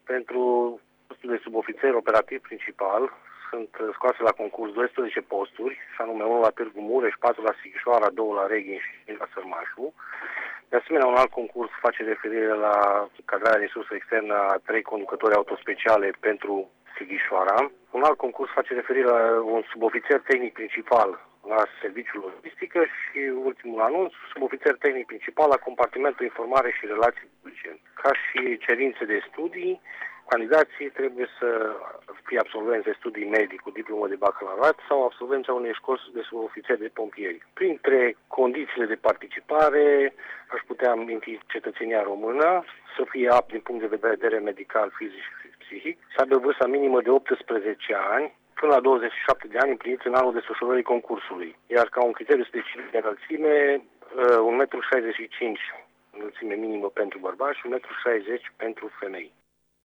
Pentru postul de subofițer operativ principal sunt scoase la concurs 12 posturi, și anume 1 la Târgu Mureș, 4 la Sighișoara, 2 la Reghin și 5 la Sărmașu. De asemenea, un alt concurs face referire la cadrarea din sursă externă a 3 conducători autospeciale pentru Sighișoara. Un alt concurs face referire la un subofițer tehnic principal la serviciul logistică și ultimul anunț, subofițer tehnic principal la compartimentul informare și relații publice. Ca și cerințe de studii, candidații trebuie să fie absolvenți de studii medii cu diplomă de bacalaureat sau absolvența unei școli de subofițeri de pompieri. Printre condițiile de participare, aș putea aminti cetățenia română, să fie apt din punct de vedere medical, fizic și psihic, să aibă vârsta minimă de 18 ani, până la 27 de ani împliniți în anul desfășurării concursului. Iar ca un criteriu specific de înălțime, 1,65 m înălțime minimă pentru bărbați și 1,60 m pentru femei.